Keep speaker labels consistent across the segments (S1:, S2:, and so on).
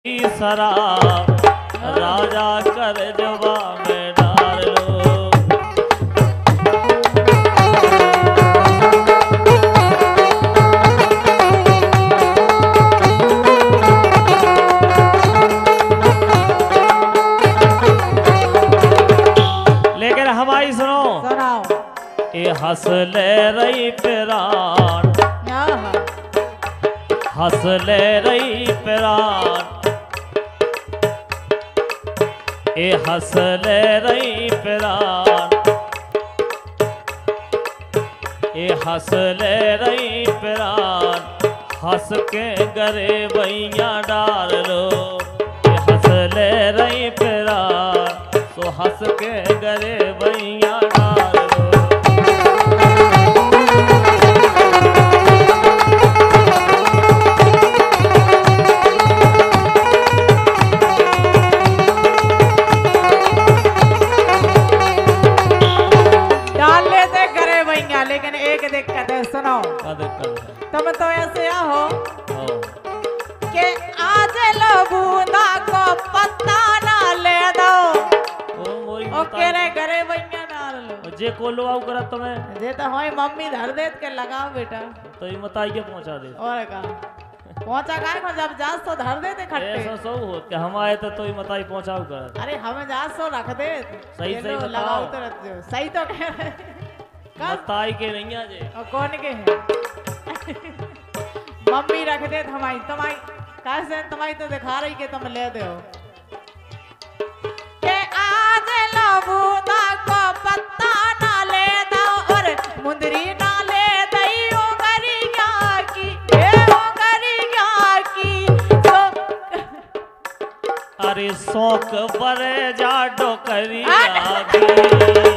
S1: सरा राजा कर जवा में डाल लो। लेकिन हमारी सुनो, ये हंस ले रही पिरान, हंस ले रही पिरान, ये हंस ले रही पिरान, ये हंस ले रही पिरान, हंस के गरे भैया डाल लो। ये हंस ले रही पिरान, तो हंस के गरे भैया डाल लो।
S2: सुनो, तुम तो ऐसे हो कि आज लो बूंदा को पत्ता ना ले दो, ओके रे घरे भैया डाल लो।
S1: जे को लो आउ करत तुम्हें
S2: जे तो होई मम्मी धर देत के लगाओ बेटा,
S1: तो ये मताई के पहुंचा दे।
S2: और का पहुंचा काहे को, जब जास तो धर देते खट्टे।
S1: ऐसा सो हो कि हम आए तो ये मताई पहुंचाओ कर।
S2: अरे हम जास तो रख दे,
S1: सही सही
S2: लगाओ तो रख दो। सही तो कह रहे
S1: मताई के नहीं आजे,
S2: और कौन के है? मम्मी रख दे हमारी, तुम्हारी कैसे तुम्हारी तो दिखा रही के तुम ले दो के आज लबूदा को पत्ता ना ले दो और मुंदरी ना ले दई ओ गरिया की, ए ओ गरिया की तो
S1: अरे शौक बरे जा डोकरिया की।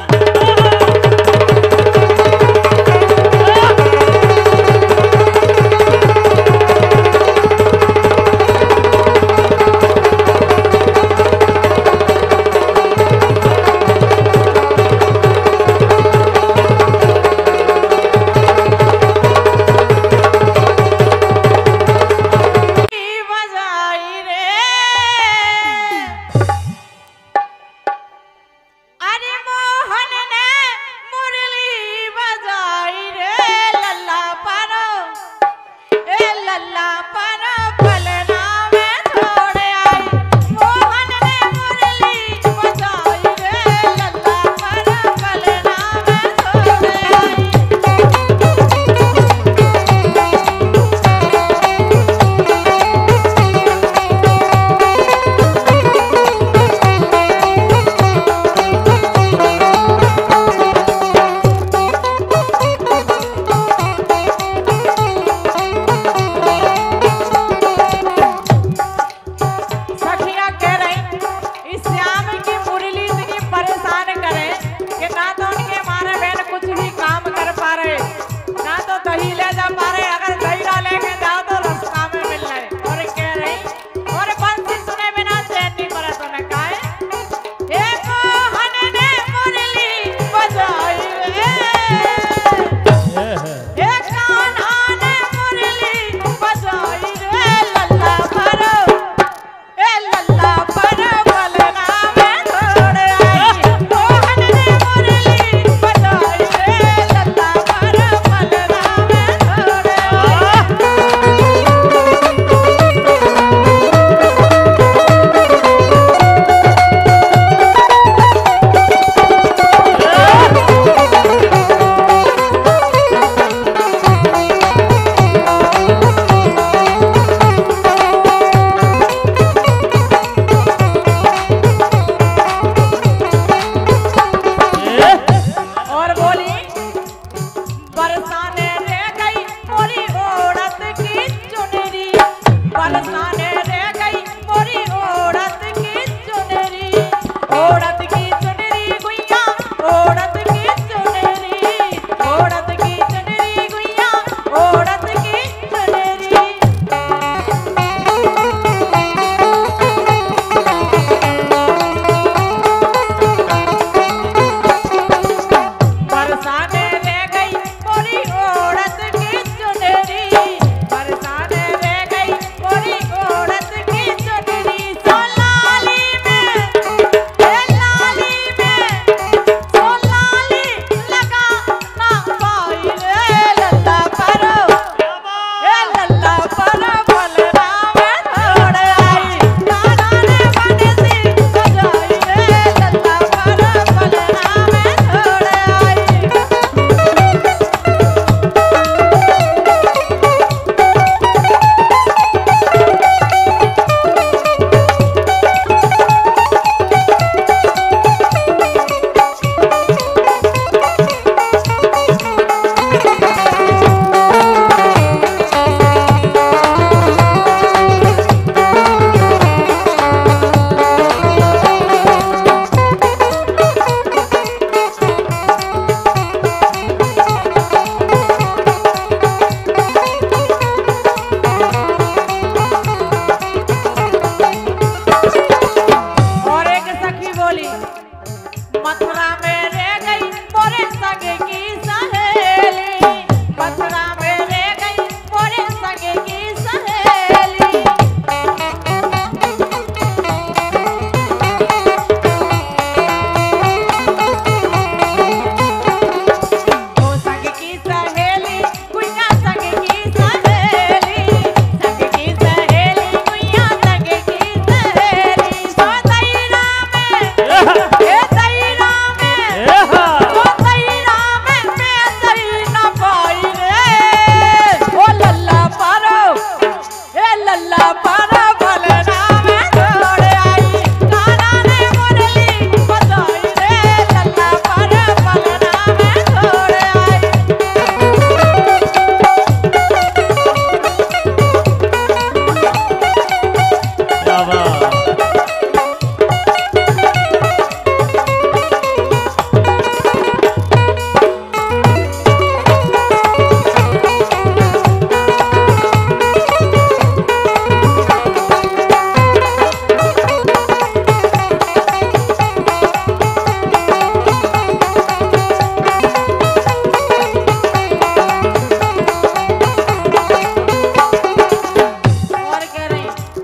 S2: और कह रही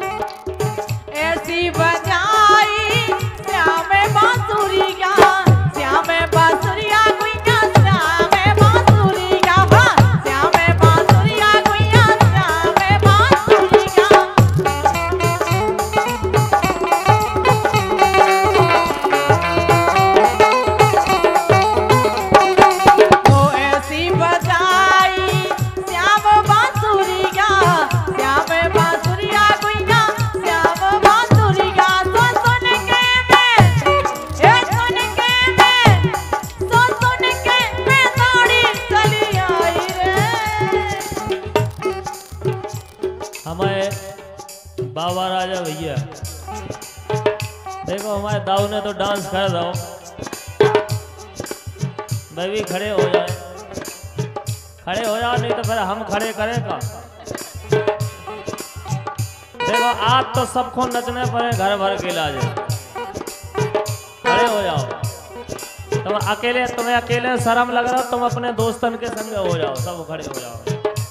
S2: ऐसी बजाई श्याम बांसुरिया, श्याम बांसुरिया गुइया, श्याम बांसुरिया, श्याम बांसुरिया गुइया, श्याम बांसुरिया। तो ऐसी बजाई श्याम बांसुरिया, श्याम बांसुरिया गुइया, श्याम बांसुरिया। सुन के मैं दौड़ी चली आई रे।
S1: हमारे बाबा राजा भैया देखो, हमारे दाऊ ने तो डांस कर दो, मैं भी खड़े हो जाए, खड़े हो जाओ, नहीं तो फिर हम खड़े करेगा। देखो आज तो सबको नचने पड़े, घर भर के इलाज। खड़े हो जाओ, तुम्हें अकेले शर्म लग रहा हो, तुम अपने दोस्तन के संग हो जाओ, सब खड़े हो जाओ।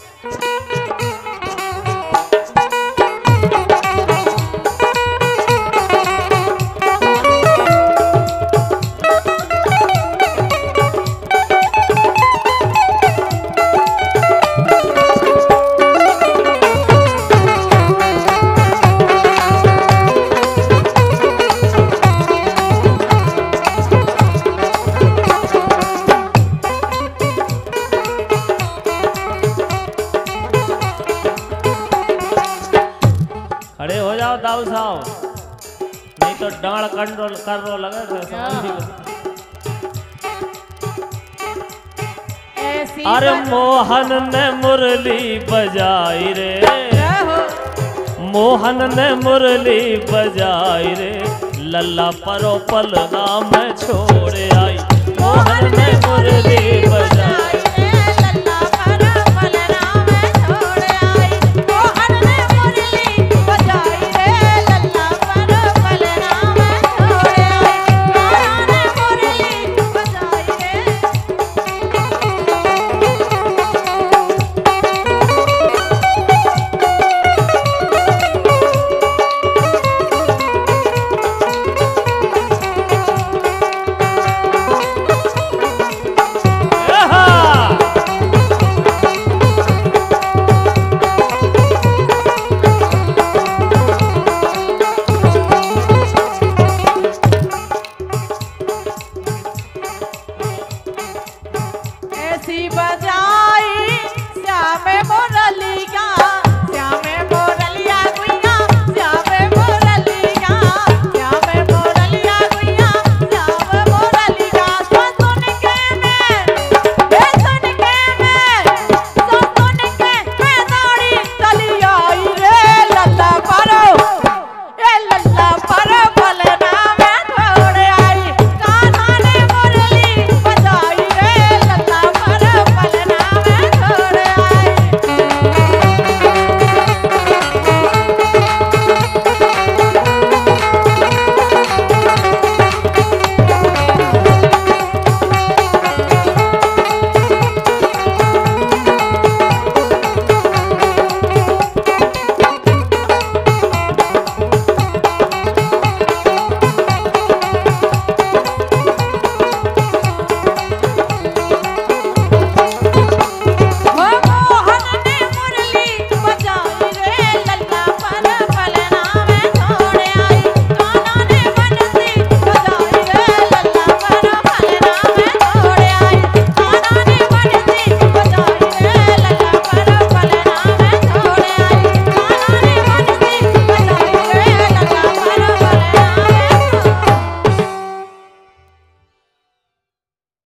S1: खड़े हो जाओ दाऊ साहब, नहीं तो डांड कंट्रोल कर रो लगे तो
S2: ऐसी
S1: अरे मोहन ने मुरली बजाई रे, मोहन ने मुरली बजाई रे, लल्ला परो पलगा में छोड़ आई। मोहन ने मुरली बजाई